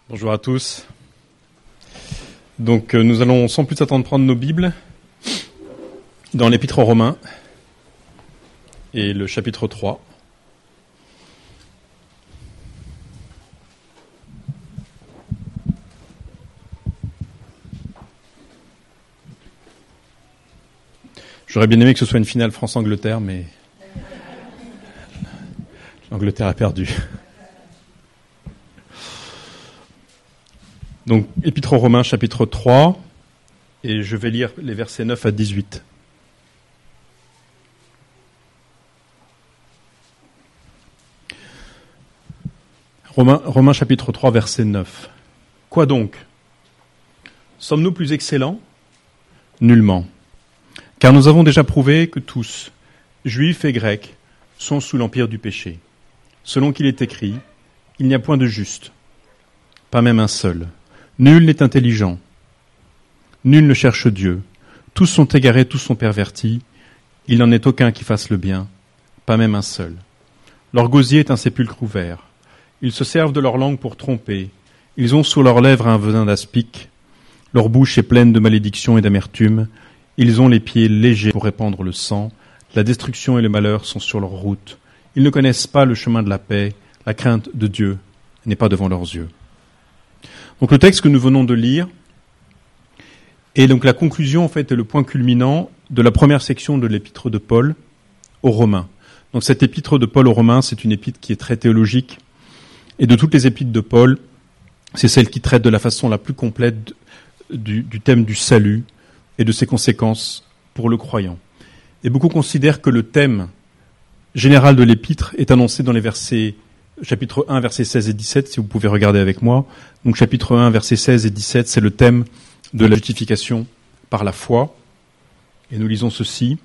Bonjour à tous. Donc nous allons sans plus attendre prendre nos Bibles dans l'Épître aux Romains et le chapitre 3. J'aurais bien aimé que ce soit une finale France-Angleterre, mais l'Angleterre a perdu. Donc, Épître aux Romains, chapitre 3, et je vais lire les versets 9 à 18. Romains, chapitre 3, verset 9. Quoi donc ? Sommes-nous plus excellents ? Nullement. Car nous avons déjà prouvé que tous, juifs et grecs, sont sous l'empire du péché. Selon qu'il est écrit, il n'y a point de juste, pas même un seul. Nul n'est intelligent. Nul ne cherche Dieu. Tous sont égarés, tous sont pervertis. Il n'en est aucun qui fasse le bien, pas même un seul. Leur gosier est un sépulcre ouvert. Ils se servent de leur langue pour tromper. Ils ont sur leurs lèvres un venin d'aspic. Leur bouche est pleine de malédiction et d'amertume. Ils ont les pieds légers pour répandre le sang. La destruction et le malheur sont sur leur route. Ils ne connaissent pas le chemin de la paix. La crainte de Dieu n'est pas devant leurs yeux. Donc le texte que nous venons de lire est donc la conclusion en fait et le point culminant de la première section de l'épître de Paul aux Romains. Donc cette épître de Paul aux Romains, c'est une épître qui est très théologique et de toutes les épîtres de Paul, c'est celle qui traite de la façon la plus complète du thème du salut et de ses conséquences pour le croyant. Et beaucoup considèrent que le thème général de l'épître est annoncé dans les versets chapitre 1, versets 16 et 17, si vous pouvez regarder avec moi. Donc chapitre 1, versets 16 et 17, c'est le thème de la justification par la foi. Et nous lisons ceci.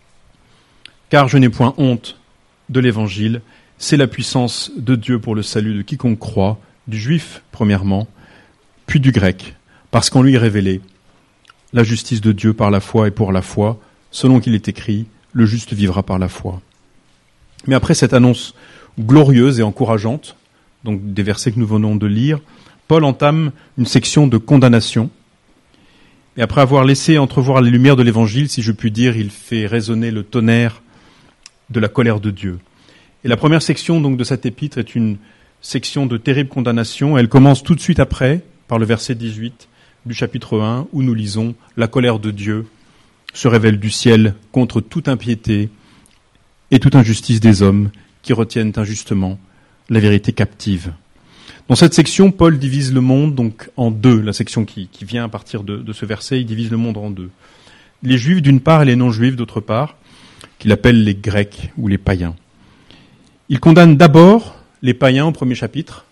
« Car je n'ai point honte de l'Évangile, c'est la puissance de Dieu pour le salut de quiconque croit, du juif premièrement, puis du grec, parce qu'en lui est révélée la justice de Dieu par la foi et pour la foi, selon qu'il est écrit, le juste vivra par la foi. » Mais après cette annonce glorieuse et encourageante, donc des versets que nous venons de lire, Paul entame une section de condamnation. Et après avoir laissé entrevoir les lumières de l'Évangile, si je puis dire, il fait résonner le tonnerre de la colère de Dieu. Et la première section donc de cette épître est une section de terrible condamnation. Elle commence tout de suite après, par le verset 18 du chapitre 1, où nous lisons « La colère de Dieu se révèle du ciel contre toute impiété et toute injustice des hommes, qui retiennent injustement la vérité captive. » Dans cette section, Paul divise le monde donc en deux. La section qui vient à partir de ce verset, il divise le monde en deux. Les Juifs d'une part et les non-Juifs d'autre part, qu'il appelle les Grecs ou les païens. Il condamne d'abord les païens au premier chapitre,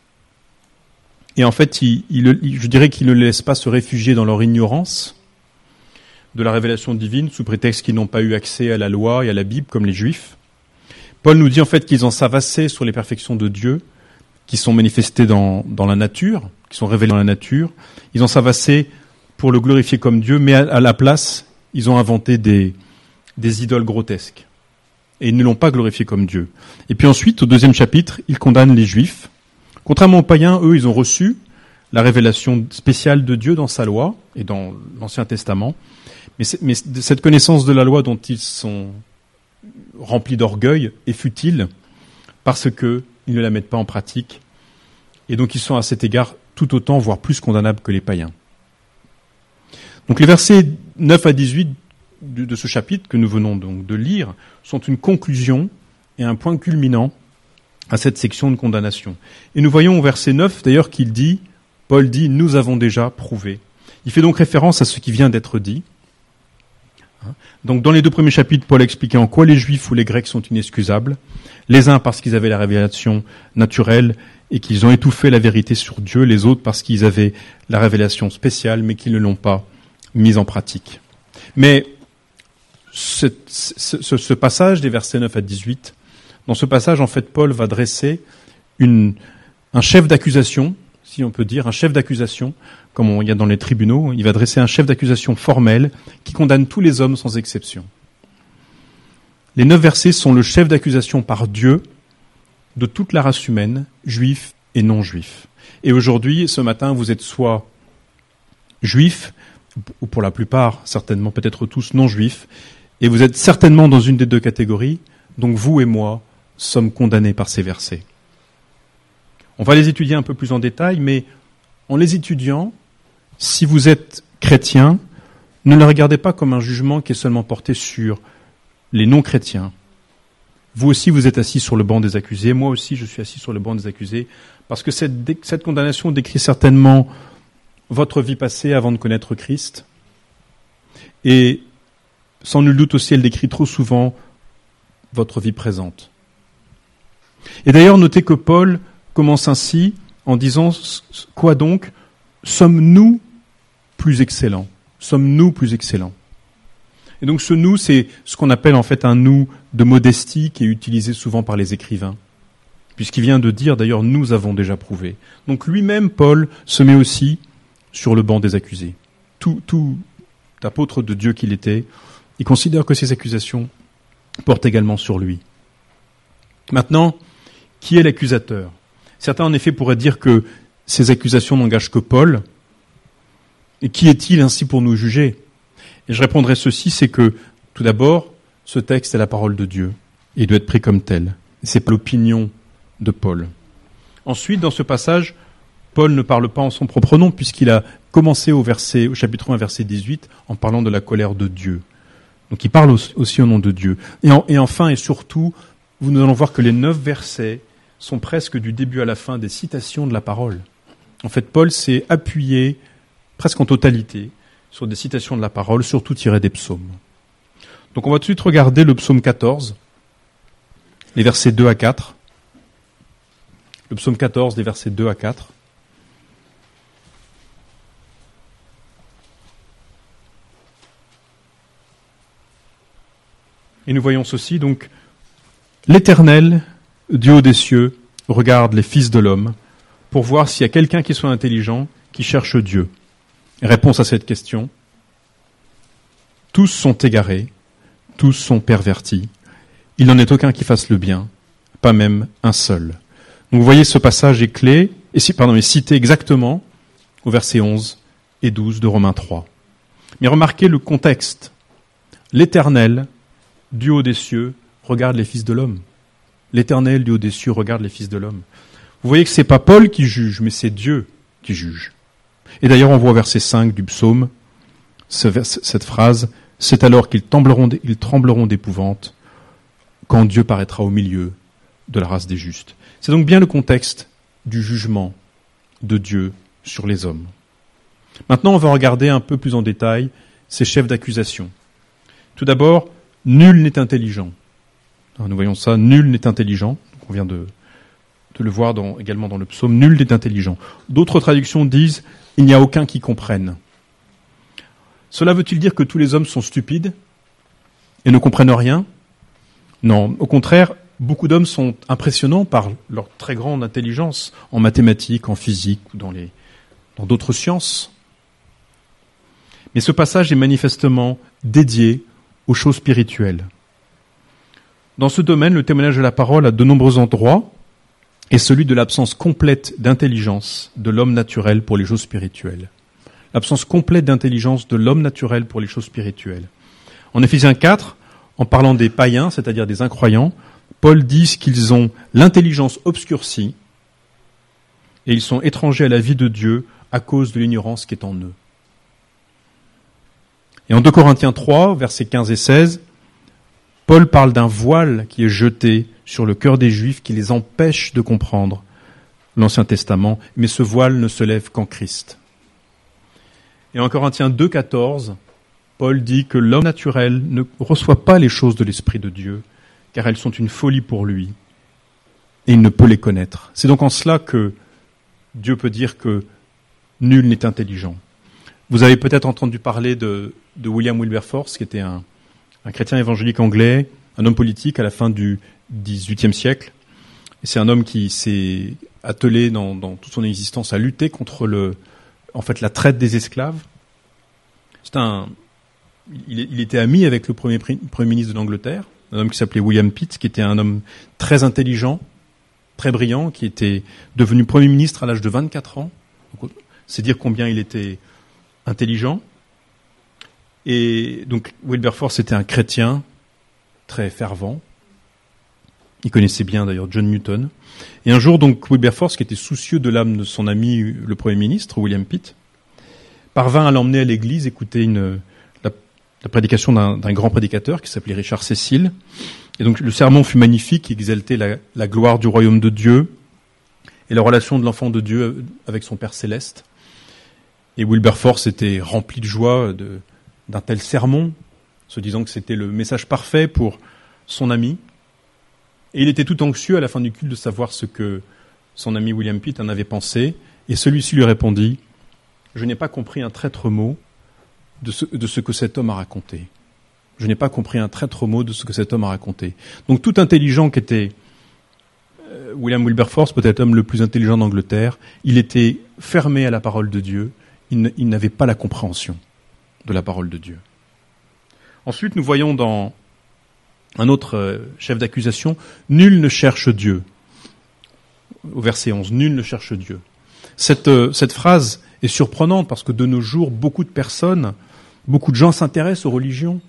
et en fait, je dirais qu'il ne les laisse pas se réfugier dans leur ignorance de la révélation divine, sous prétexte qu'ils n'ont pas eu accès à la loi et à la Bible comme les Juifs. Paul nous dit en fait qu'ils ont savassé sur les perfections de Dieu, qui sont manifestées dans la nature, qui sont révélées dans la nature. Ils ont savassé pour le glorifier comme Dieu, mais à la place, ils ont inventé des idoles grotesques. Et ils ne l'ont pas glorifié comme Dieu. Et puis ensuite, au deuxième chapitre, ils condamnent les Juifs. Contrairement aux païens, eux, ils ont reçu la révélation spéciale de Dieu dans sa loi et dans l'Ancien Testament. Mais cette connaissance de la loi dont ils sont remplis d'orgueil est futile parce qu'ils ne la mettent pas en pratique. Et donc ils sont à cet égard tout autant, voire plus condamnables que les païens. Donc les versets 9 à 18 de ce chapitre que nous venons donc de lire sont une conclusion et un point culminant à cette section de condamnation. Et nous voyons au verset 9 d'ailleurs Paul dit « Nous avons déjà prouvé ». Il fait donc référence à ce qui vient d'être dit. Donc dans les deux premiers chapitres, Paul expliquait en quoi les Juifs ou les Grecs sont inexcusables. Les uns parce qu'ils avaient la révélation naturelle et qu'ils ont étouffé la vérité sur Dieu, les autres parce qu'ils avaient la révélation spéciale mais qu'ils ne l'ont pas mise en pratique. Mais ce passage des versets 9 à 18, dans ce passage, en fait, Paul va dresser un chef d'accusation, si on peut dire, un chef d'accusation, comme il y a dans les tribunaux, il va dresser un chef d'accusation formel qui condamne tous les hommes sans exception. Les 9 versets sont le chef d'accusation par Dieu de toute la race humaine, juifs et non-juifs. Et aujourd'hui, ce matin, vous êtes soit juifs, ou pour la plupart, certainement, peut-être tous non-juifs, et vous êtes certainement dans une des deux catégories, donc vous et moi sommes condamnés par ces versets. On va les étudier un peu plus en détail, mais en les étudiant, si vous êtes chrétien, ne les regardez pas comme un jugement qui est seulement porté sur les non-chrétiens. Vous aussi, vous êtes assis sur le banc des accusés. Moi aussi, je suis assis sur le banc des accusés. Parce que cette condamnation décrit certainement votre vie passée avant de connaître Christ. Et sans nul doute aussi, elle décrit trop souvent votre vie présente. Et d'ailleurs, notez que Paul commence ainsi en disant « Quoi donc ? Sommes-nous plus excellents ? Sommes-nous plus excellents ?» Et donc ce « nous », c'est ce qu'on appelle en fait un « nous » de modestie qui est utilisé souvent par les écrivains. Puisqu'il vient de dire, d'ailleurs, « nous avons déjà prouvé ». Donc lui-même, Paul, se met aussi sur le banc des accusés. Tout apôtre de Dieu qu'il était, il considère que ces accusations portent également sur lui. Maintenant, qui est l'accusateur ? Certains, en effet, pourraient dire que ces accusations n'engagent que Paul. Et qui est-il ainsi pour nous juger ? Et je répondrai ceci, c'est que, tout d'abord, ce texte est la parole de Dieu, et il doit être pris comme tel. C'est pas l'opinion de Paul. Ensuite, dans ce passage, Paul ne parle pas en son propre nom, puisqu'il a commencé au chapitre 1, verset 18, en parlant de la colère de Dieu. Donc il parle aussi au nom de Dieu. Et enfin et surtout, nous allons voir que les 9 versets sont presque du début à la fin des citations de la parole. En fait, Paul s'est appuyé presque en totalité sur des citations de la parole, surtout tirées des psaumes. Donc on va tout de suite regarder le psaume 14, les versets 2 à 4. Le psaume 14, les versets 2 à 4. Et nous voyons ceci, donc, l'Éternel, du haut des cieux, regarde les fils de l'homme pour voir s'il y a quelqu'un qui soit intelligent, qui cherche Dieu. Réponse à cette question, tous sont égarés, tous sont pervertis. Il n'en est aucun qui fasse le bien, pas même un seul. Donc vous voyez, ce passage est clé, est cité exactement au verset 11 et 12 de Romains 3. Mais remarquez le contexte. L'Éternel, du haut des cieux, regarde les fils de l'homme. L'Éternel, du haut des cieux, regarde les fils de l'homme. Vous voyez que c'est pas Paul qui juge, mais c'est Dieu qui juge. Et d'ailleurs, on voit au verset 5 du psaume, cette phrase, « C'est alors qu'ils trembleront d'épouvante quand Dieu paraîtra au milieu de la race des justes. » C'est donc bien le contexte du jugement de Dieu sur les hommes. Maintenant, on va regarder un peu plus en détail ces chefs d'accusation. Tout d'abord, nul n'est intelligent. Nous voyons ça, nul n'est intelligent. On vient de le voir également dans le psaume, nul n'est intelligent. D'autres traductions disent, il n'y a aucun qui comprenne. Cela veut-il dire que tous les hommes sont stupides et ne comprennent rien ? Non, au contraire, beaucoup d'hommes sont impressionnants par leur très grande intelligence en mathématiques, en physique ou dans d'autres sciences. Mais ce passage est manifestement dédié aux choses spirituelles. Dans ce domaine, le témoignage de la parole à de nombreux endroits est celui de l'absence complète d'intelligence de l'homme naturel pour les choses spirituelles. L'absence complète d'intelligence de l'homme naturel pour les choses spirituelles. En Éphésiens 4, en parlant des païens, c'est-à-dire des incroyants, Paul dit qu'ils ont l'intelligence obscurcie et ils sont étrangers à la vie de Dieu à cause de l'ignorance qui est en eux. Et en 2 Corinthiens 3, versets 15 et 16, Paul parle d'un voile qui est jeté sur le cœur des Juifs qui les empêche de comprendre l'Ancien Testament, mais ce voile ne se lève qu'en Christ. Et en Corinthiens 2, 14, Paul dit que l'homme naturel ne reçoit pas les choses de l'Esprit de Dieu, car elles sont une folie pour lui, et il ne peut les connaître. C'est donc en cela que Dieu peut dire que nul n'est intelligent. Vous avez peut-être entendu parler de William Wilberforce, qui était un chrétien évangélique anglais, un homme politique à la fin du XVIIIe siècle. Et c'est un homme qui s'est attelé dans toute son existence à lutter contre la traite des esclaves. Il était ami avec le premier ministre de l'Angleterre, un homme qui s'appelait William Pitt, qui était un homme très intelligent, très brillant, qui était devenu Premier ministre à l'âge de 24 ans. C'est dire combien il était intelligent. Et donc Wilberforce était un chrétien très fervent. Il connaissait bien d'ailleurs John Newton. Et un jour, donc, Wilberforce, qui était soucieux de l'âme de son ami, le Premier ministre, William Pitt, parvint à l'emmener à l'église, écouter la prédication d'un grand prédicateur qui s'appelait Richard Cecil. Et donc le sermon fut magnifique, il exaltait la gloire du royaume de Dieu et la relation de l'enfant de Dieu avec son Père céleste. Et Wilberforce était rempli de joie d'un tel sermon, se disant que c'était le message parfait pour son ami. Et il était tout anxieux à la fin du culte de savoir ce que son ami William Pitt en avait pensé. Et celui-ci lui répondit « Je n'ai pas compris un traître mot de ce que cet homme a raconté. Je n'ai pas compris un traître mot de ce que cet homme a raconté. » Donc tout intelligent qu'était William Wilberforce, peut-être l'homme le plus intelligent d'Angleterre, il était fermé à la parole de Dieu. Il n'avait pas la compréhension de la parole de Dieu. Ensuite, nous voyons dans un autre chef d'accusation, « Nul ne cherche Dieu ». Au verset 11, « Nul ne cherche Dieu ». Cette phrase est surprenante parce que de nos jours, beaucoup de gens s'intéressent aux religions.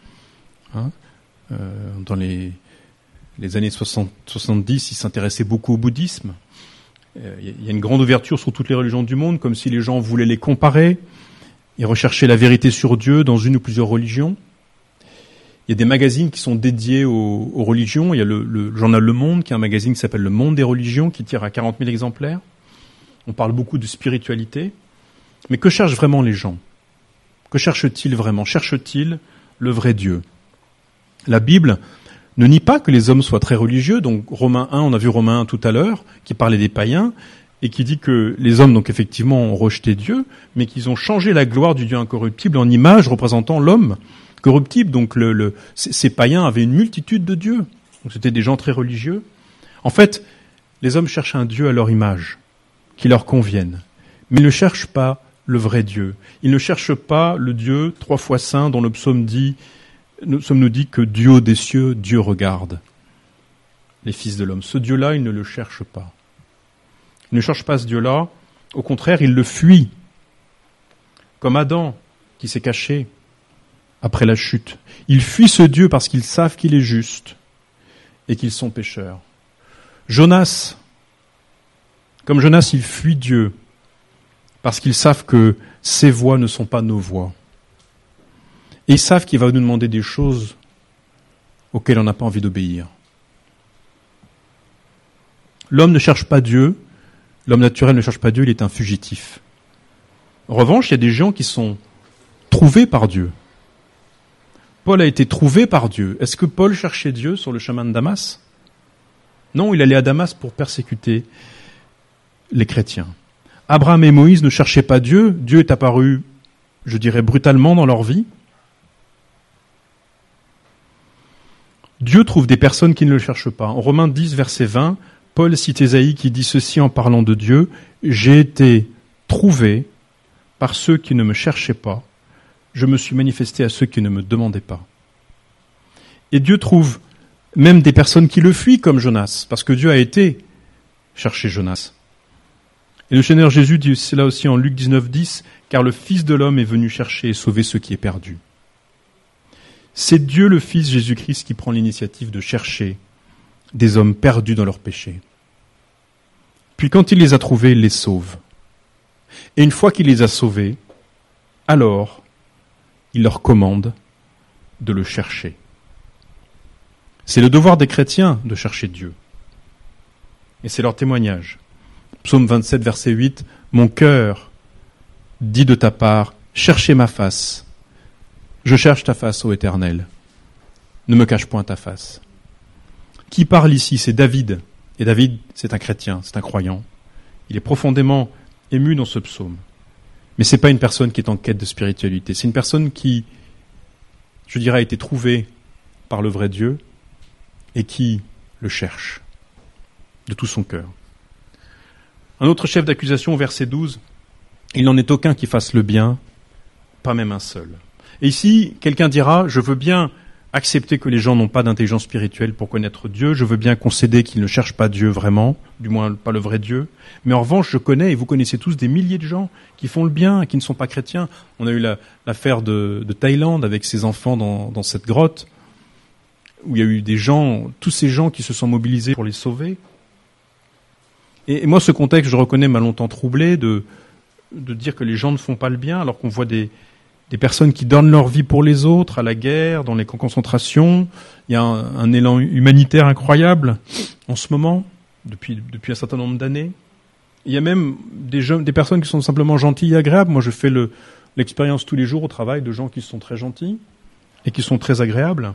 Dans les années 70, ils s'intéressaient beaucoup au bouddhisme. Il y a une grande ouverture sur toutes les religions du monde, comme si les gens voulaient les comparer et rechercher la vérité sur Dieu dans une ou plusieurs religions. Il y a des magazines qui sont dédiés aux religions. Il y a le journal Le Monde, qui est un magazine qui s'appelle Le Monde des religions, qui tire à 40 000 exemplaires. On parle beaucoup de spiritualité. Mais que cherchent vraiment les gens ? Que cherchent-ils vraiment ? Cherchent-ils le vrai Dieu ? La Bible ne nie pas que les hommes soient très religieux. Donc Romains 1, on a vu Romains 1 tout à l'heure, qui parlait des païens, et qui dit que les hommes, donc effectivement, ont rejeté Dieu, mais qu'ils ont changé la gloire du Dieu incorruptible en image représentant l'homme corruptible. Donc ces païens avaient une multitude de dieux. Donc c'était des gens très religieux. En fait, les hommes cherchent un Dieu à leur image, qui leur convienne. Mais ils ne cherchent pas le vrai Dieu. Ils ne cherchent pas le Dieu 3 fois saint dont le psaume nous dit que du haut des cieux, Dieu regarde les fils de l'homme. Ce Dieu-là, ils ne le cherchent pas. Ils ne cherchent pas ce Dieu-là. Au contraire, ils le fuient. Comme Adam, qui s'est caché après la chute. Ils fuient ce Dieu parce qu'ils savent qu'il est juste et qu'ils sont pécheurs. Jonas, comme Jonas, il fuit Dieu parce qu'ils savent que ses voies ne sont pas nos voies. Et ils savent qu'il va nous demander des choses auxquelles on n'a pas envie d'obéir. L'homme ne cherche pas Dieu, l'homme naturel ne cherche pas Dieu, il est un fugitif. En revanche, il y a des gens qui sont trouvés par Dieu. Paul a été trouvé par Dieu. Est-ce que Paul cherchait Dieu sur le chemin de Damas ? Non, il allait à Damas pour persécuter les chrétiens. Abraham et Moïse ne cherchaient pas Dieu. Dieu est apparu, je dirais, brutalement dans leur vie. Dieu trouve des personnes qui ne le cherchent pas. En Romains 10, verset 20, Paul cite Ésaïe qui dit ceci en parlant de Dieu, « J'ai été trouvé par ceux qui ne me cherchaient pas. Je me suis manifesté à ceux qui ne me demandaient pas. » Et Dieu trouve même des personnes qui le fuient comme Jonas, parce que Dieu a été chercher Jonas. Et le Seigneur Jésus dit cela aussi en Luc 19, 10, « Car le Fils de l'homme est venu chercher et sauver ce qui est perdu. » C'est Dieu le Fils Jésus-Christ qui prend l'initiative de chercher des hommes perdus dans leurs péchés. Puis quand il les a trouvés, il les sauve. Et une fois qu'il les a sauvés, alors il leur commande de le chercher. C'est le devoir des chrétiens de chercher Dieu. Et c'est leur témoignage. Psaume 27, verset 8, « Mon cœur dit de ta part, cherchez ma face. Je cherche ta face, ô Éternel. Ne me cache point ta face. » Qui parle ici ? C'est David. Et David, c'est un chrétien, c'est un croyant. Il est profondément ému dans ce psaume. Mais ce n'est pas une personne qui est en quête de spiritualité. C'est une personne qui, je dirais, a été trouvée par le vrai Dieu et qui le cherche de tout son cœur. Un autre chef d'accusation, verset 12, « Il n'en est aucun qui fasse le bien, pas même un seul. » Et ici, quelqu'un dira, je veux bien accepter que les gens n'ont pas d'intelligence spirituelle pour connaître Dieu. Je veux bien concéder qu'ils ne cherchent pas Dieu vraiment, du moins pas le vrai Dieu. Mais en revanche, je connais, et vous connaissez tous, des milliers de gens qui font le bien et qui ne sont pas chrétiens. On a eu l'affaire de Thaïlande avec ces enfants dans cette grotte, où il y a eu des gens, tous ces gens qui se sont mobilisés pour les sauver. Et moi, ce contexte, je reconnais, m'a longtemps troublé de dire que les gens ne font pas le bien, alors qu'on voit des personnes qui donnent leur vie pour les autres, à la guerre, dans les camps de concentration. Il y a un élan humanitaire incroyable en ce moment, depuis un certain nombre d'années. Il y a même des personnes qui sont simplement gentilles et agréables. Moi, je fais l'expérience tous les jours au travail de gens qui sont très gentils et qui sont très agréables.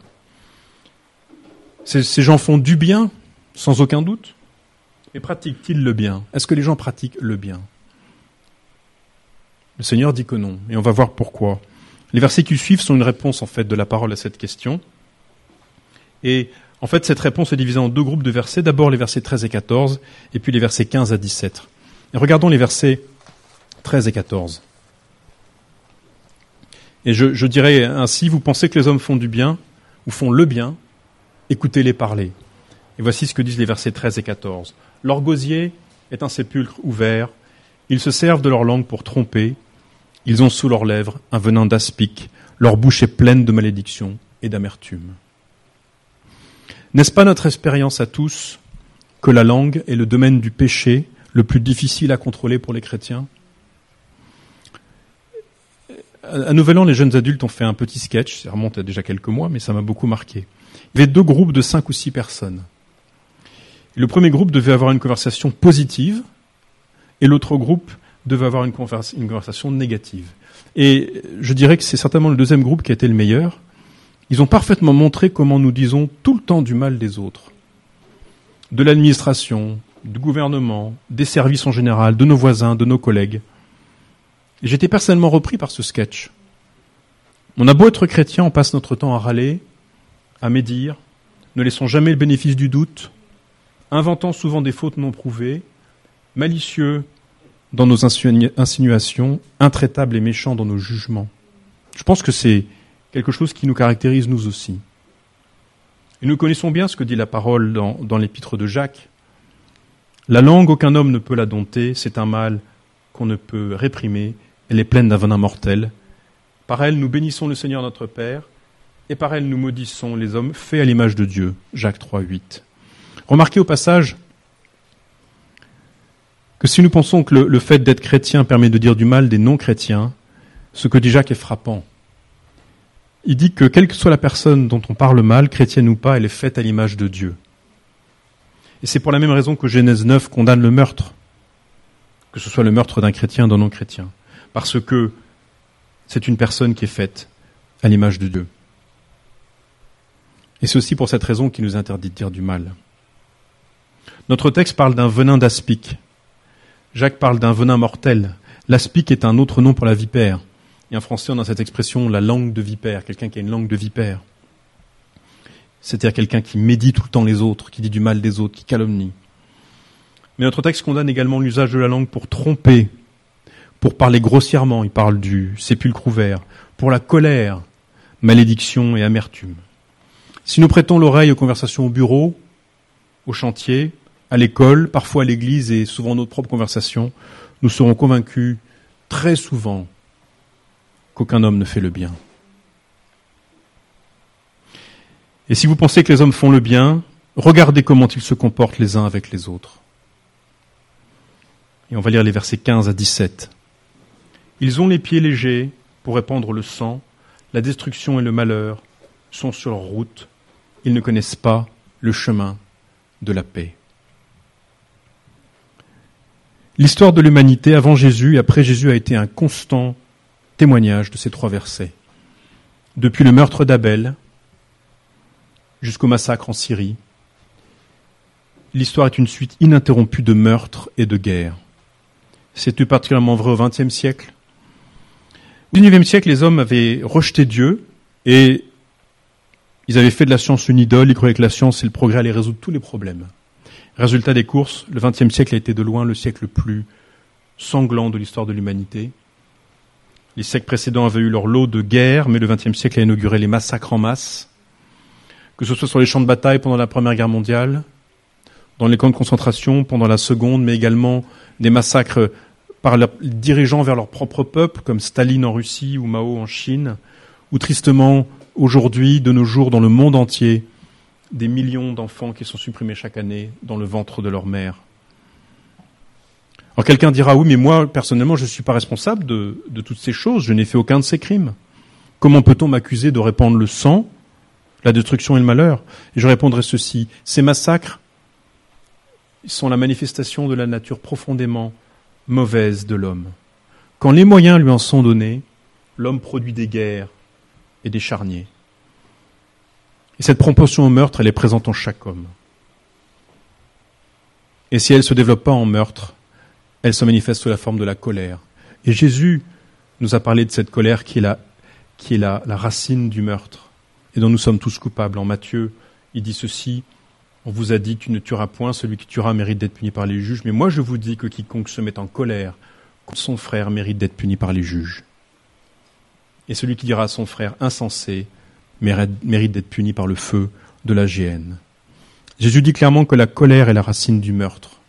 Ces gens font du bien, sans aucun doute. Mais pratiquent-ils le bien? Est-ce que les gens pratiquent le bien? Le Seigneur dit que non, et on va voir pourquoi. Les versets qui suivent sont une réponse en fait de la parole à cette question. Et en fait, cette réponse est divisée en deux groupes de versets. D'abord les versets 13 et 14, et puis les versets 15 à 17. Et regardons les versets 13 et 14. Et je dirais ainsi, vous pensez que les hommes font du bien, ou font le bien, écoutez-les parler. Et voici ce que disent les versets 13 et 14. Leur gosier est un sépulcre ouvert, ils se servent de leur langue pour tromper, ils ont sous leurs lèvres un venin d'aspic, leur bouche est pleine de malédiction et d'amertume. N'est-ce pas notre expérience à tous que la langue est le domaine du péché le plus difficile à contrôler pour les chrétiens? À Nouvel An, les jeunes adultes ont fait un petit sketch, ça remonte à déjà quelques mois, mais ça m'a beaucoup marqué. Il y avait deux groupes de 5 ou 6 personnes. Le premier groupe devait avoir une conversation positive, et l'autre groupe devait avoir une conversation négative. Et je dirais que c'est certainement le deuxième groupe qui a été le meilleur. Ils ont parfaitement montré comment nous disons tout le temps du mal des autres. De l'administration, du gouvernement, des services en général, de nos voisins, de nos collègues. Et j'étais personnellement repris par ce sketch. On a beau être chrétien, on passe notre temps à râler, à médire, ne laissons jamais le bénéfice du doute, inventant souvent des fautes non prouvées, malicieux dans nos insinuations, intraitables et méchants dans nos jugements. Je pense que c'est quelque chose qui nous caractérise nous aussi. Et nous connaissons bien ce que dit la parole dans l'épître de Jacques. La langue, aucun homme ne peut la dompter, c'est un mal qu'on ne peut réprimer, elle est pleine d'un venin mortel. Par elle, nous bénissons le Seigneur notre Père, et par elle, nous maudissons les hommes faits à l'image de Dieu. Jacques 3, 8. Remarquez au passage que si nous pensons que le fait d'être chrétien permet de dire du mal des non-chrétiens, ce que dit Jacques est frappant. Il dit que quelle que soit la personne dont on parle mal, chrétienne ou pas, elle est faite à l'image de Dieu. Et c'est pour la même raison que Genèse 9 condamne le meurtre, que ce soit le meurtre d'un chrétien ou d'un non-chrétien, parce que c'est une personne qui est faite à l'image de Dieu. Et c'est aussi pour cette raison qu'il nous interdit de dire du mal. Notre texte parle d'un venin d'aspic. Jacques parle d'un venin mortel. L'aspic est un autre nom pour la vipère. Et en français, on a cette expression, la langue de vipère, quelqu'un qui a une langue de vipère. C'est-à-dire quelqu'un qui médit tout le temps les autres, qui dit du mal des autres, qui calomnie. Mais notre texte condamne également l'usage de la langue pour tromper, pour parler grossièrement, il parle du sépulcre ouvert, pour la colère, malédiction et amertume. Si nous prêtons l'oreille aux conversations au bureau, au chantier, à l'école, parfois à l'église et souvent notre propre conversation, nous serons convaincus très souvent qu'aucun homme ne fait le bien. Et si vous pensez que les hommes font le bien, regardez comment ils se comportent les uns avec les autres. Et on va lire les versets 15 à 17. Ils ont les pieds légers pour répandre le sang, la destruction et le malheur sont sur leur route, ils ne connaissent pas le chemin de la paix. L'histoire de l'humanité avant Jésus et après Jésus a été un constant témoignage de ces 3 versets. Depuis le meurtre d'Abel jusqu'au massacre en Syrie, l'histoire est une suite ininterrompue de meurtres et de guerres. C'était particulièrement vrai au XXe siècle. Au XIXe siècle, les hommes avaient rejeté Dieu et ils avaient fait de la science une idole, ils croyaient que la science et le progrès allaient résoudre tous les problèmes. Résultat des courses, le XXe siècle a été de loin le siècle le plus sanglant de l'histoire de l'humanité. Les siècles précédents avaient eu leur lot de guerres, mais le XXe siècle a inauguré les massacres en masse, que ce soit sur les champs de bataille pendant la Première Guerre mondiale, dans les camps de concentration pendant la Seconde, mais également des massacres par leurs dirigeants vers leur propre peuple, comme Staline en Russie ou Mao en Chine, ou tristement, aujourd'hui, de nos jours, dans le monde entier, des millions d'enfants qui sont supprimés chaque année dans le ventre de leur mère. Alors quelqu'un dira, oui, mais moi, personnellement, je ne suis pas responsable de toutes ces choses, je n'ai fait aucun de ces crimes. Comment peut-on m'accuser de répandre le sang, la destruction et le malheur? Et je répondrai ceci, ces massacres sont la manifestation de la nature profondément mauvaise de l'homme. Quand les moyens lui en sont donnés, l'homme produit des guerres et des charniers. Et cette propension au meurtre, elle est présente en chaque homme. Et si elle ne se développe pas en meurtre, elle se manifeste sous la forme de la colère. Et Jésus nous a parlé de cette colère qui est la racine du meurtre et dont nous sommes tous coupables. En Matthieu, il dit ceci, on vous a dit tu ne tueras point, celui qui tuera mérite d'être puni par les juges, mais moi je vous dis que quiconque se met en colère contre son frère mérite d'être puni par les juges. Et celui qui dira à son frère insensé mérite d'être puni par le feu de la géhenne. Jésus dit clairement que la colère est la racine du meurtre.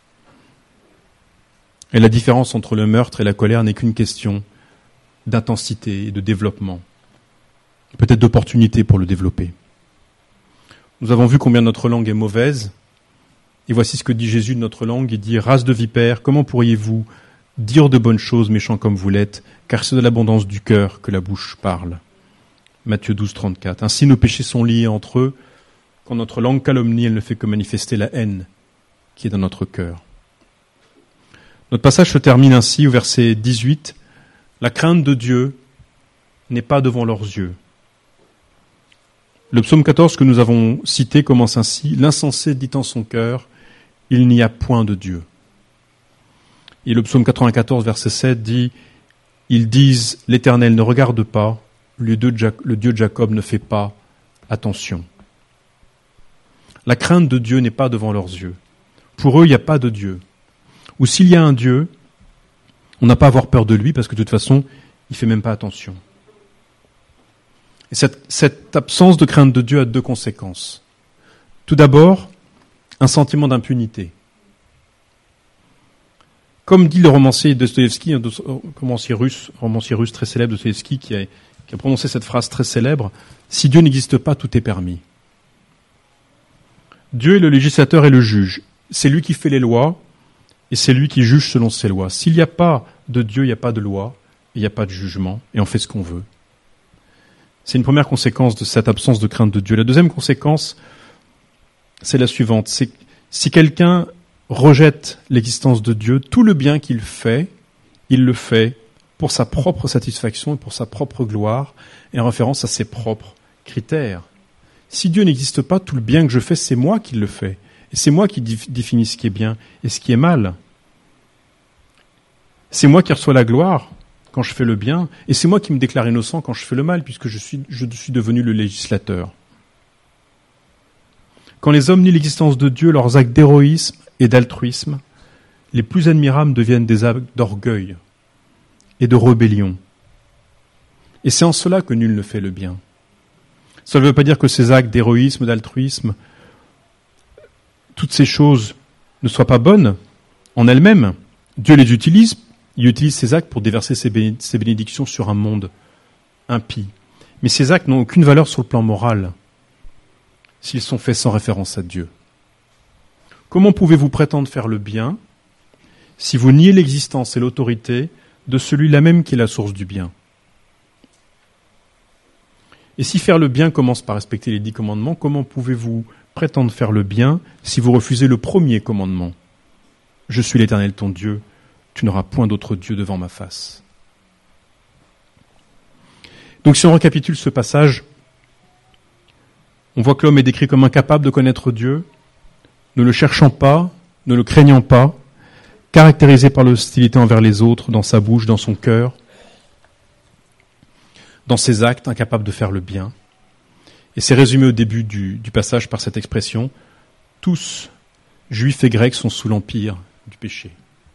Et la différence entre le meurtre et la colère n'est qu'une question d'intensité et de développement, peut-être d'opportunité pour le développer. Nous avons vu combien notre langue est mauvaise, et voici ce que dit Jésus de notre langue, il dit « Race de vipères, comment pourriez-vous dire de bonnes choses, méchants comme vous l'êtes, car c'est de l'abondance du cœur que la bouche parle. » Matthieu 12, 34. Ainsi nos péchés sont liés entre eux, quand notre langue calomnie, elle ne fait que manifester la haine qui est dans notre cœur. Notre passage se termine ainsi au verset 18. « La crainte de Dieu n'est pas devant leurs yeux. » Le psaume 14 que nous avons cité commence ainsi. « L'insensé dit en son cœur, il n'y a point de Dieu. » Et le psaume 94, verset 7 dit « Ils disent, l'Éternel ne regarde pas, le Dieu de Jacob ne fait pas attention. » La crainte de Dieu n'est pas devant leurs yeux. Pour eux, il n'y a pas de Dieu. Ou s'il y a un Dieu, on n'a pas à avoir peur de lui parce que de toute façon, il ne fait même pas attention. Et cette absence de crainte de Dieu a deux conséquences. Tout d'abord, un sentiment d'impunité. Comme dit le romancier Dostoïevski, un romancier russe très célèbre, Dostoïevski, qui a prononcé cette phrase très célèbre, « Si Dieu n'existe pas, tout est permis. » Dieu est le législateur et le juge. C'est lui qui fait les lois et c'est lui qui juge selon ses lois. S'il n'y a pas de Dieu, il n'y a pas de loi, il n'y a pas de jugement et on fait ce qu'on veut. C'est une première conséquence de cette absence de crainte de Dieu. La deuxième conséquence, c'est la suivante. C'est si quelqu'un rejette l'existence de Dieu, tout le bien qu'il fait, il le fait pour sa propre satisfaction et pour sa propre gloire et en référence à ses propres critères. Si Dieu n'existe pas, tout le bien que je fais, c'est moi qui le fais. Et c'est moi qui définis ce qui est bien et ce qui est mal. C'est moi qui reçois la gloire quand je fais le bien, et c'est moi qui me déclare innocent quand je fais le mal, puisque je suis devenu le législateur. Quand les hommes nient l'existence de Dieu, leurs actes d'héroïsme et d'altruisme, les plus admirables deviennent des actes d'orgueil et de rébellion. Et c'est en cela que nul ne fait le bien. Cela ne veut pas dire que ces actes d'héroïsme, d'altruisme, toutes ces choses ne soient pas bonnes en elles-mêmes. Dieu les utilise, il utilise ces actes pour déverser ses bénédictions sur un monde impie. Mais ces actes n'ont aucune valeur sur le plan moral s'ils sont faits sans référence à Dieu. Comment pouvez-vous prétendre faire le bien si vous niez l'existence et l'autorité de celui-là même qui est la source du bien? Et si faire le bien commence par respecter les 10 commandements, comment pouvez-vous prétendre faire le bien si vous refusez le premier commandement? Je suis l'Éternel ton Dieu, tu n'auras point d'autre Dieu devant ma face. Donc si on récapitule ce passage, on voit que l'homme est décrit comme incapable de connaître Dieu, ne le cherchant pas, ne le craignant pas, caractérisé par l'hostilité envers les autres, dans sa bouche, dans son cœur, dans ses actes, incapable de faire le bien. Et c'est résumé au début du passage par cette expression, tous, juifs et grecs, sont sous l'empire du péché.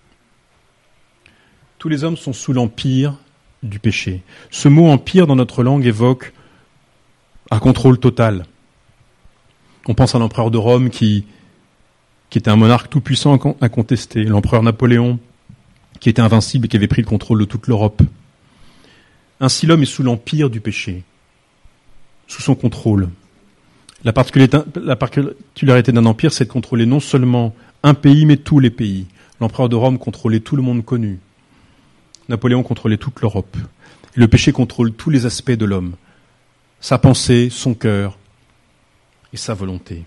Tous les hommes sont sous l'empire du péché. Ce mot empire dans notre langue évoque un contrôle total. On pense à l'empereur de Rome qui était un monarque tout-puissant, incontesté, l'empereur Napoléon, qui était invincible et qui avait pris le contrôle de toute l'Europe. Ainsi, l'homme est sous l'empire du péché, sous son contrôle. La particularité d'un empire, c'est de contrôler non seulement un pays, mais tous les pays. L'empereur de Rome contrôlait tout le monde connu. Napoléon contrôlait toute l'Europe. Et le péché contrôle tous les aspects de l'homme, sa pensée, son cœur et sa volonté.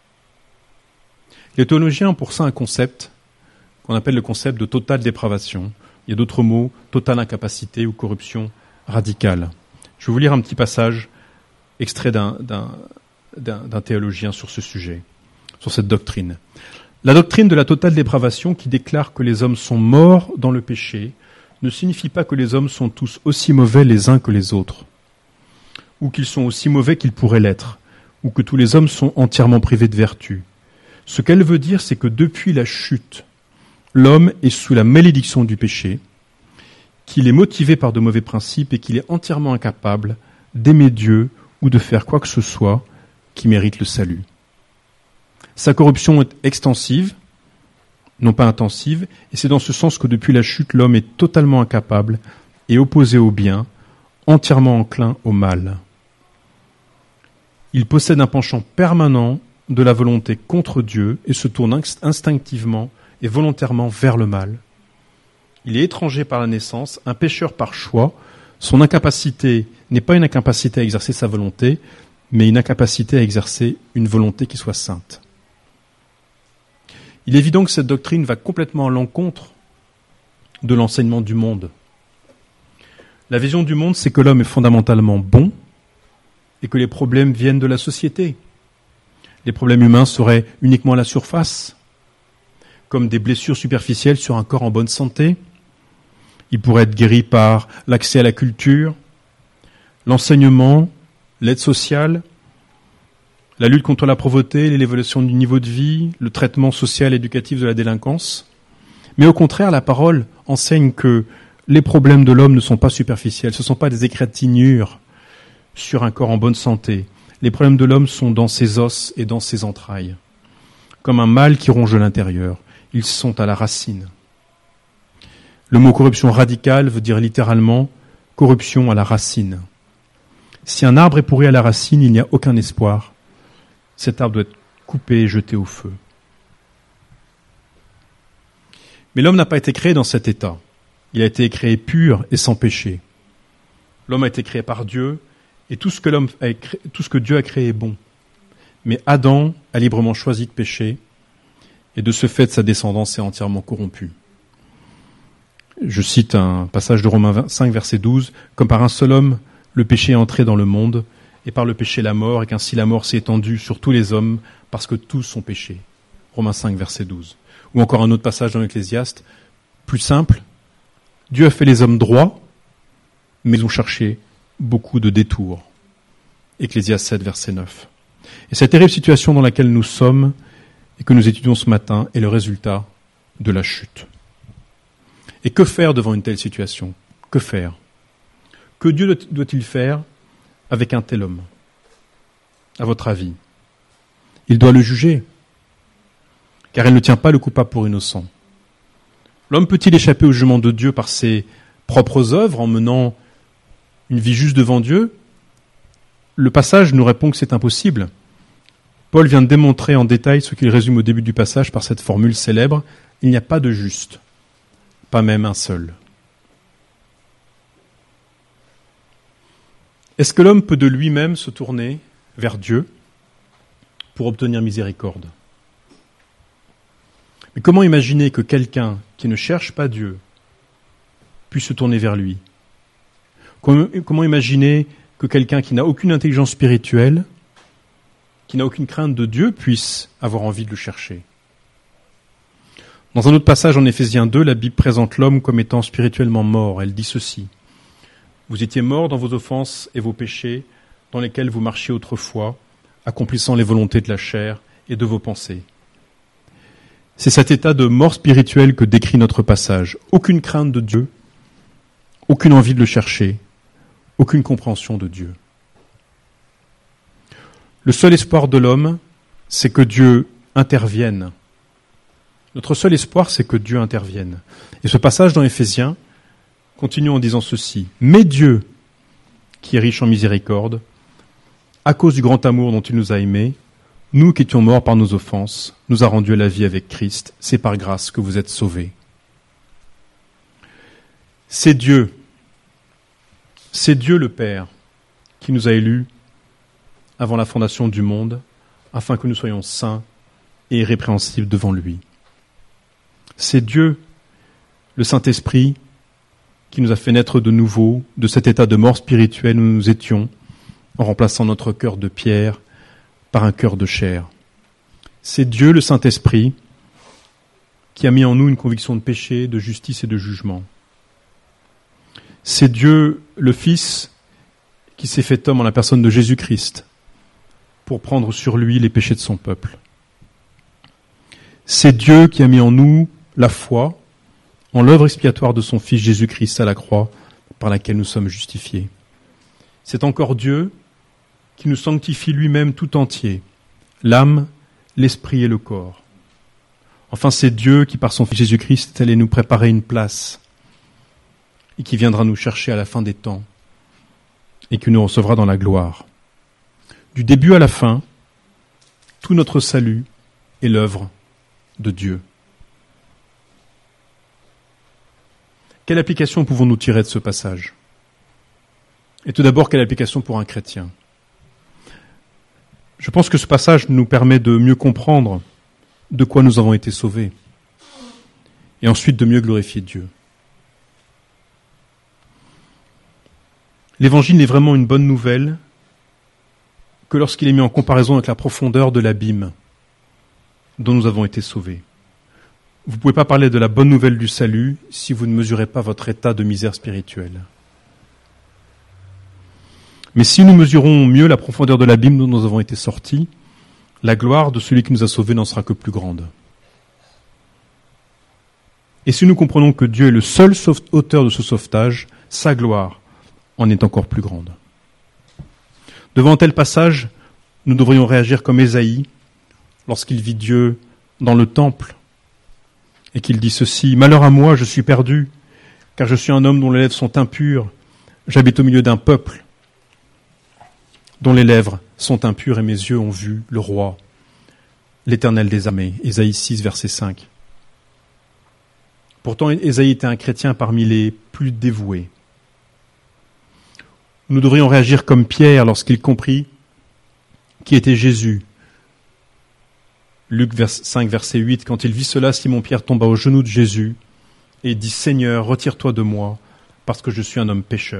Les théologiens ont pour ça un concept qu'on appelle le concept de totale dépravation. Il y a d'autres mots, totale incapacité ou corruption radicale. Je vais vous lire un petit passage extrait d'un théologien sur ce sujet, sur cette doctrine. La doctrine de la totale dépravation qui déclare que les hommes sont morts dans le péché ne signifie pas que les hommes sont tous aussi mauvais les uns que les autres, ou qu'ils sont aussi mauvais qu'ils pourraient l'être, ou que tous les hommes sont entièrement privés de vertu. Ce qu'elle veut dire, c'est que depuis la chute, l'homme est sous la malédiction du péché, qu'il est motivé par de mauvais principes et qu'il est entièrement incapable d'aimer Dieu ou de faire quoi que ce soit qui mérite le salut. Sa corruption est extensive, non pas intensive, et c'est dans ce sens que depuis la chute, l'homme est totalement incapable et opposé au bien, entièrement enclin au mal. Il possède un penchant permanent de la volonté contre Dieu et se tourne instinctivement et volontairement vers le mal. Il est étranger par la naissance, un pécheur par choix. Son incapacité n'est pas une incapacité à exercer sa volonté, mais une incapacité à exercer une volonté qui soit sainte. Il est évident que cette doctrine va complètement à l'encontre de l'enseignement du monde. La vision du monde, c'est que l'homme est fondamentalement bon et que les problèmes viennent de la société. Les problèmes humains seraient uniquement à la surface, comme des blessures superficielles sur un corps en bonne santé. Ils pourraient être guéris par l'accès à la culture, l'enseignement, l'aide sociale, la lutte contre la pauvreté, l'élévation du niveau de vie, le traitement social et éducatif de la délinquance. Mais au contraire, la parole enseigne que les problèmes de l'homme ne sont pas superficiels, ce ne sont pas des égratignures sur un corps en bonne santé. Les problèmes de l'homme sont dans ses os et dans ses entrailles. Comme un mal qui ronge l'intérieur, ils sont à la racine. Le mot corruption radicale veut dire littéralement corruption à la racine. Si un arbre est pourri à la racine, il n'y a aucun espoir. Cet arbre doit être coupé et jeté au feu. Mais l'homme n'a pas été créé dans cet état. Il a été créé pur et sans péché. L'homme a été créé par Dieu, et tout ce que Dieu a créé est bon. Mais Adam a librement choisi de pécher, et de ce fait, sa descendance est entièrement corrompue. Je cite un passage de Romains 5, verset 12. « Comme par un seul homme, le péché est entré dans le monde, et par le péché la mort, et qu'ainsi la mort s'est étendue sur tous les hommes, parce que tous ont péché. » Romains 5, verset 12. Ou encore un autre passage dans l'Ecclésiaste, plus simple. « Dieu a fait les hommes droits, mais ils ont cherché beaucoup de détours. » Ecclésiaste 7, verset 9. Et cette terrible situation dans laquelle nous sommes et que nous étudions ce matin est le résultat de la chute. Et que faire devant une telle situation ? Que faire ? Que Dieu doit-il faire avec un tel homme ? À votre avis ? Il doit le juger, car il ne tient pas le coupable pour innocent. L'homme peut-il échapper au jugement de Dieu par ses propres œuvres en menant une vie juste devant Dieu ? Le passage nous répond que c'est impossible. Paul vient de démontrer en détail ce qu'il résume au début du passage par cette formule célèbre, « Il n'y a pas de juste, pas même un seul. » Est-ce que l'homme peut de lui-même se tourner vers Dieu pour obtenir miséricorde ? Mais comment imaginer que quelqu'un qui ne cherche pas Dieu puisse se tourner vers lui ? Comment imaginer que quelqu'un qui n'a aucune intelligence spirituelle, qui n'a aucune crainte de Dieu, puisse avoir envie de le chercher ? Dans un autre passage en Éphésiens 2, la Bible présente l'homme comme étant spirituellement mort. Elle dit ceci. « Vous étiez morts dans vos offenses et vos péchés, dans lesquels vous marchiez autrefois, accomplissant les volontés de la chair et de vos pensées. » C'est cet état de mort spirituelle que décrit notre passage. Aucune crainte de Dieu, aucune envie de le chercher, aucune compréhension de Dieu. Le seul espoir de l'homme, c'est que Dieu intervienne. Notre seul espoir, c'est que Dieu intervienne. Et ce passage dans Éphésiens continue en disant ceci. Mais Dieu, qui est riche en miséricorde, à cause du grand amour dont il nous a aimés, nous qui étions morts par nos offenses, nous a rendus à la vie avec Christ. C'est par grâce que vous êtes sauvés. C'est Dieu le Père qui nous a élus avant la fondation du monde, afin que nous soyons saints et irrépréhensibles devant lui. C'est Dieu, le Saint-Esprit, qui nous a fait naître de nouveau de cet état de mort spirituelle où nous étions, en remplaçant notre cœur de pierre par un cœur de chair. C'est Dieu, le Saint-Esprit, qui a mis en nous une conviction de péché, de justice et de jugement. C'est Dieu, le Fils, qui s'est fait homme en la personne de Jésus-Christ pour prendre sur lui les péchés de son peuple. C'est Dieu qui a mis en nous la foi en l'œuvre expiatoire de son Fils Jésus-Christ à la croix, par laquelle nous sommes justifiés. C'est encore Dieu qui nous sanctifie lui-même tout entier, l'âme, l'esprit et le corps. Enfin, c'est Dieu qui, par son Fils Jésus-Christ, est allé nous préparer une place et qui viendra nous chercher à la fin des temps et qui nous recevra dans la gloire. Du début à la fin, tout notre salut est l'œuvre de Dieu. Quelle application pouvons-nous tirer de ce passage ? Et tout d'abord, quelle application pour un chrétien ? Je pense que ce passage nous permet de mieux comprendre de quoi nous avons été sauvés et ensuite de mieux glorifier Dieu. L'Évangile n'est vraiment une bonne nouvelle que lorsqu'il est mis en comparaison avec la profondeur de l'abîme dont nous avons été sauvés. Vous ne pouvez pas parler de la bonne nouvelle du salut si vous ne mesurez pas votre état de misère spirituelle. Mais si nous mesurons mieux la profondeur de l'abîme dont nous avons été sortis, la gloire de celui qui nous a sauvés n'en sera que plus grande. Et si nous comprenons que Dieu est le seul auteur de ce sauvetage, sa gloire en est encore plus grande. Devant un tel passage, nous devrions réagir comme Ésaïe lorsqu'il vit Dieu dans le temple et qu'il dit ceci, « Malheur à moi, je suis perdu, car je suis un homme dont les lèvres sont impures, j'habite au milieu d'un peuple dont les lèvres sont impures et mes yeux ont vu le roi, l'Éternel des armées. » Ésaïe 6, verset 5. Pourtant, Ésaïe était un chrétien parmi les plus dévoués. Nous devrions réagir comme Pierre lorsqu'il comprit qui était Jésus. Luc 5, verset 8, quand il vit cela, Simon-Pierre tomba aux genoux de Jésus et dit « Seigneur, retire-toi de moi, parce que je suis un homme pécheur. »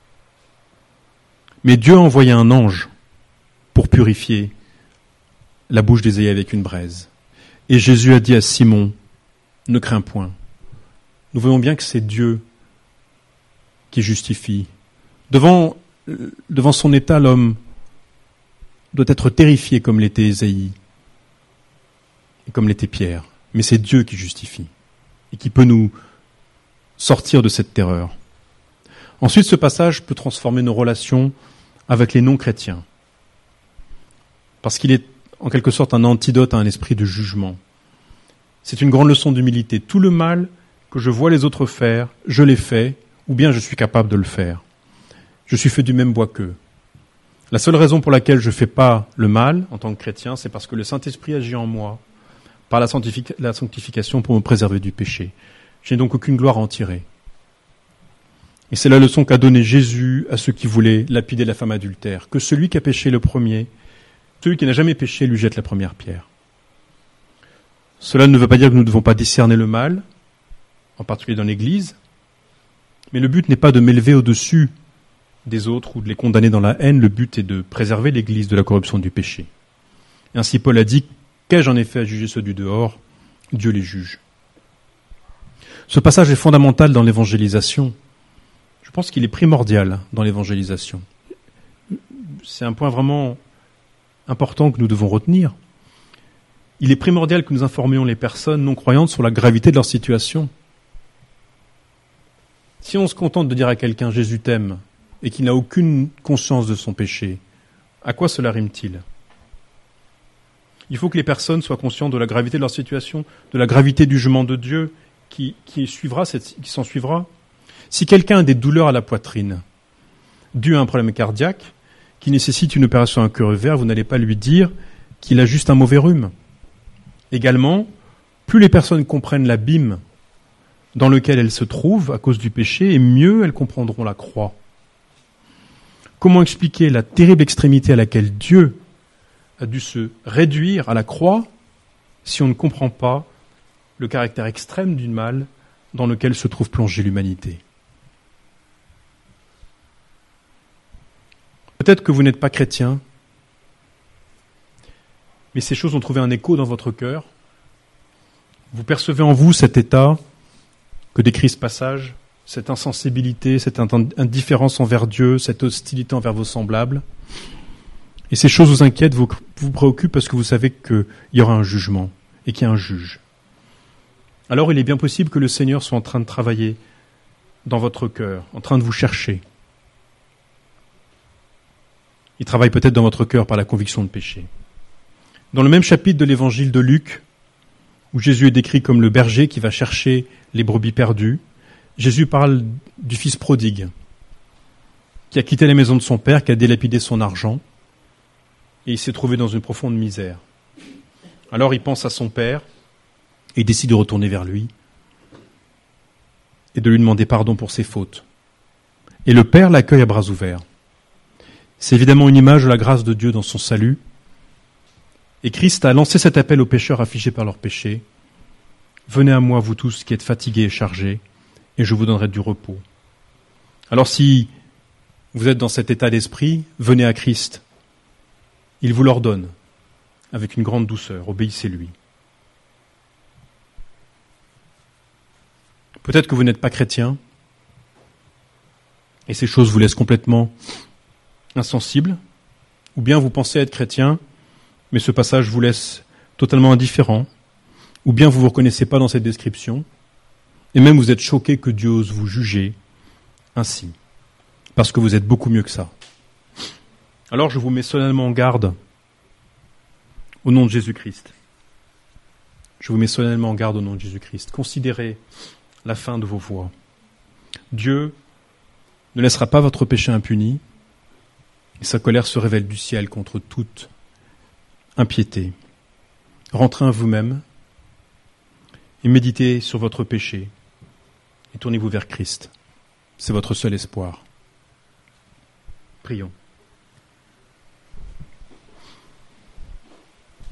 Mais Dieu a envoyé un ange pour purifier la bouche d'Ésaïe avec une braise. Et Jésus a dit à Simon, « Ne crains point. » Nous voyons bien que c'est Dieu qui justifie. Devant son état, l'homme doit être terrifié comme l'était Ésaïe et comme l'était Pierre. Mais c'est Dieu qui justifie et qui peut nous sortir de cette terreur. Ensuite, ce passage peut transformer nos relations avec les non-chrétiens, parce qu'il est en quelque sorte un antidote à un esprit de jugement. C'est une grande leçon d'humilité. Tout le mal que je vois les autres faire, je l'ai fait, ou bien je suis capable de le faire. Je suis fait du même bois qu'eux. La seule raison pour laquelle je ne fais pas le mal en tant que chrétien, c'est parce que le Saint-Esprit agit en moi par la sanctification pour me préserver du péché. Je n'ai donc aucune gloire à en tirer. Et c'est la leçon qu'a donnée Jésus à ceux qui voulaient lapider la femme adultère, que celui qui a péché le premier, celui qui n'a jamais péché, lui jette la première pierre. Cela ne veut pas dire que nous ne devons pas discerner le mal, en particulier dans l'Église, mais le but n'est pas de m'élever au-dessus des autres ou de les condamner dans la haine, le but est de préserver l'Église de la corruption du péché. Et ainsi Paul a dit, qu'ai-je en effet à juger ceux du dehors ? Dieu les juge. Ce passage est fondamental dans l'évangélisation. Je pense qu'il est primordial dans l'évangélisation. C'est un point vraiment important que nous devons retenir. Il est primordial que nous informions les personnes non croyantes sur la gravité de leur situation. Si on se contente de dire à quelqu'un « Jésus t'aime » et qu'il n'a aucune conscience de son péché, à quoi cela rime-t-il ? Il faut que les personnes soient conscientes de la gravité de leur situation, de la gravité du jugement de Dieu qui s'en suivra. Si quelqu'un a des douleurs à la poitrine, dû à un problème cardiaque, qui nécessite une opération à cœur ouvert, vous n'allez pas lui dire qu'il a juste un mauvais rhume. Également, plus les personnes comprennent l'abîme dans lequel elles se trouvent à cause du péché, et mieux elles comprendront la croix. Comment expliquer la terrible extrémité à laquelle Dieu a dû se réduire à la croix si on ne comprend pas le caractère extrême du mal dans lequel se trouve plongée l'humanité? Peut-être que vous n'êtes pas chrétien, mais ces choses ont trouvé un écho dans votre cœur. Vous percevez en vous cet état que décrit ce passage, cette insensibilité, cette indifférence envers Dieu, cette hostilité envers vos semblables. Et ces choses vous inquiètent, vous préoccupent parce que vous savez qu'il y aura un jugement et qu'il y a un juge. Alors il est bien possible que le Seigneur soit en train de travailler dans votre cœur, en train de vous chercher. Il travaille peut-être dans votre cœur par la conviction de péché. Dans le même chapitre de l'évangile de Luc, où Jésus est décrit comme le berger qui va chercher les brebis perdues, Jésus parle du fils prodigue, qui a quitté la maison de son père, qui a dilapidé son argent, et il s'est trouvé dans une profonde misère. Alors il pense à son père, et il décide de retourner vers lui, et de lui demander pardon pour ses fautes. Et le père l'accueille à bras ouverts. C'est évidemment une image de la grâce de Dieu dans son salut. Et Christ a lancé cet appel aux pécheurs affligés par leurs péchés. Venez à moi, vous tous qui êtes fatigués et chargés, et je vous donnerai du repos. Alors si vous êtes dans cet état d'esprit, venez à Christ. Il vous l'ordonne, avec une grande douceur, obéissez-lui. Peut-être que vous n'êtes pas chrétien, et ces choses vous laissent complètement insensible, ou bien vous pensez être chrétien, mais ce passage vous laisse totalement indifférent, ou bien vous ne vous reconnaissez pas dans cette description, et même vous êtes choqué que Dieu ose vous juger ainsi, parce que vous êtes beaucoup mieux que ça. Alors je vous mets solennellement en garde au nom de Jésus-Christ. Je vous mets solennellement en garde au nom de Jésus-Christ. Considérez la fin de vos voies. Dieu ne laissera pas votre péché impuni, et sa colère se révèle du ciel contre toute impiété. Rentrez en vous-même et méditez sur votre péché et tournez-vous vers Christ. C'est votre seul espoir. Prions.